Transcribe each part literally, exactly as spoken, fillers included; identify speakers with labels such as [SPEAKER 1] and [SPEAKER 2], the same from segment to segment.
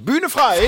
[SPEAKER 1] Bühne frei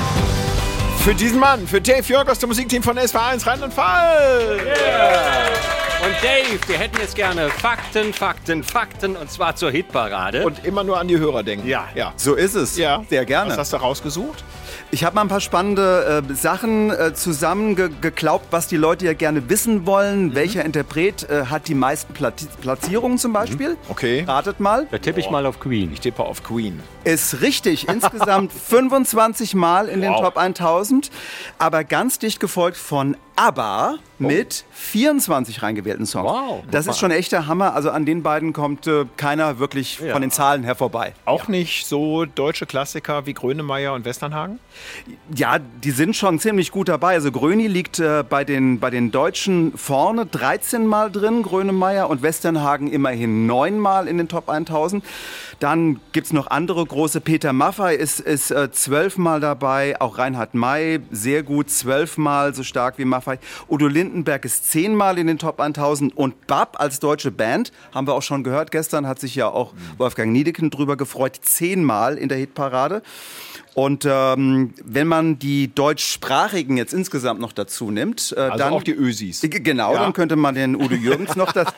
[SPEAKER 1] für diesen Mann, für Dave Jörg aus dem Musikteam von S W R eins Rheinland-Pfalz.
[SPEAKER 2] Yeah. Und Dave, wir hätten jetzt gerne Fakten, Fakten, Fakten und zwar zur Hitparade.
[SPEAKER 1] Und immer nur an die Hörer denken.
[SPEAKER 2] Ja,
[SPEAKER 1] ja.
[SPEAKER 3] So ist es.
[SPEAKER 1] Ja.
[SPEAKER 3] Sehr gerne.
[SPEAKER 1] Was hast du rausgesucht?
[SPEAKER 3] Ich habe mal ein paar spannende äh, Sachen äh, zusammengeklaubt, was die Leute ja gerne wissen wollen. Mhm. Welcher Interpret äh, hat die meisten Plati- Platzierungen zum Beispiel?
[SPEAKER 1] Mhm. Okay.
[SPEAKER 3] Ratet mal.
[SPEAKER 2] Da tippe ich mal auf Queen.
[SPEAKER 1] Ich tippe auf Queen.
[SPEAKER 3] Ist richtig. Insgesamt fünfundzwanzig Mal in den
[SPEAKER 1] Wow.
[SPEAKER 3] Top tausend. Aber ganz dicht gefolgt von ABBA mit vierundzwanzig reingewählten Songs.
[SPEAKER 2] Wow.
[SPEAKER 3] Das ist schon echt der Hammer. Also an den beiden kommt äh, keiner wirklich
[SPEAKER 2] Ja.
[SPEAKER 3] von den Zahlen her vorbei.
[SPEAKER 1] Auch nicht so deutsche Klassiker wie Grönemeyer und Westernhagen?
[SPEAKER 3] Ja, die sind schon ziemlich gut dabei. Also Gröni liegt äh, bei, den, bei den Deutschen vorne dreizehn Mal drin, Grönemeyer, und Westernhagen immerhin neun Mal in den Top tausend. Dann gibt es noch andere große. Peter Maffay ist, ist äh, zwölf Mal dabei. Auch Reinhard May, sehr gut, zwölf Mal so stark wie Maffay. Udo Lindenberg ist zehn Mal in den Top tausend. Und B A P als deutsche Band, haben wir auch schon gehört gestern, hat sich ja auch Wolfgang Niedecken drüber gefreut, zehn Mal in der Hitparade. Und ähm, wenn man die deutschsprachigen jetzt insgesamt noch dazu nimmt, äh,
[SPEAKER 1] Also
[SPEAKER 3] dann
[SPEAKER 1] auch die Ösis.
[SPEAKER 3] G- Genau,
[SPEAKER 1] Ja.
[SPEAKER 3] dann könnte man den Udo Jürgens noch das.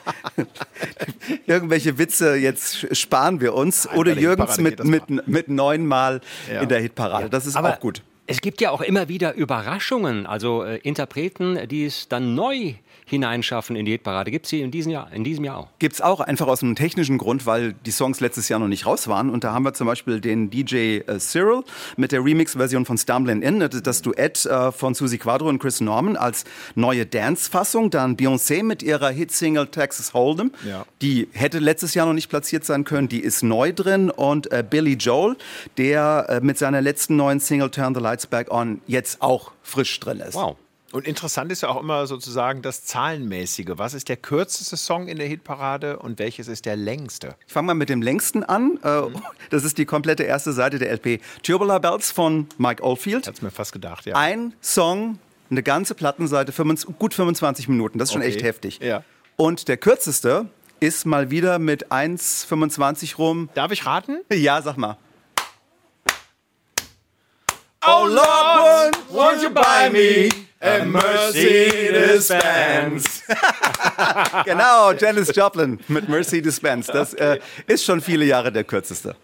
[SPEAKER 3] Irgendwelche Witze jetzt sparen wir uns.
[SPEAKER 1] Nein,
[SPEAKER 3] Udo
[SPEAKER 1] bei der
[SPEAKER 3] Jürgens
[SPEAKER 1] Hitparade
[SPEAKER 3] mit,
[SPEAKER 1] geht das
[SPEAKER 3] mit, mit neun Mal
[SPEAKER 1] Ja.
[SPEAKER 3] in der Hitparade. Das ist
[SPEAKER 2] Aber
[SPEAKER 3] auch gut.
[SPEAKER 2] es gibt ja auch immer wieder Überraschungen, also äh, Interpreten, die es dann neu hineinschaffen in die Hitparade. Gibt es sie in diesem Jahr, in diesem Jahr auch?
[SPEAKER 3] Gibt's auch einfach aus einem technischen Grund, weil die Songs letztes Jahr noch nicht raus waren. Und da haben wir zum Beispiel den D J äh, Cyril mit der Remix-Version von Stumblin' In, das, das Duett äh, von Susi Quadro und Chris Norman als neue Dance-Fassung. Dann Beyoncé mit ihrer Hit-Single Texas Hold'em.
[SPEAKER 1] Ja.
[SPEAKER 3] Die hätte letztes Jahr noch nicht platziert sein können, die ist neu drin. Und äh, Billy Joel, der äh, mit seiner letzten neuen Single Turn the Lights Back On jetzt auch frisch drin ist.
[SPEAKER 2] Wow.
[SPEAKER 1] Und interessant ist ja auch immer sozusagen das Zahlenmäßige. Was ist der kürzeste Song in der Hitparade und welches ist der längste?
[SPEAKER 3] Ich fange mal mit dem längsten an. Äh, Das ist die komplette erste Seite der L P. Tubular Bells von Mike Oldfield.
[SPEAKER 1] Hat's mir fast gedacht, ja.
[SPEAKER 3] Ein Song, eine ganze Plattenseite, fünfundzwanzig, gut fünfundzwanzig Minuten. Das ist schon
[SPEAKER 1] Okay.
[SPEAKER 3] echt heftig.
[SPEAKER 1] Ja.
[SPEAKER 3] Und der kürzeste ist mal wieder mit eins fünfundzwanzig rum.
[SPEAKER 1] Darf ich raten?
[SPEAKER 3] Ja, sag mal.
[SPEAKER 1] Oh Lord, won't you buy me a Mercedes-Benz?
[SPEAKER 3] Genau, Janis Joplin mit Mercedes-Benz. Das äh, ist schon viele Jahre der kürzeste.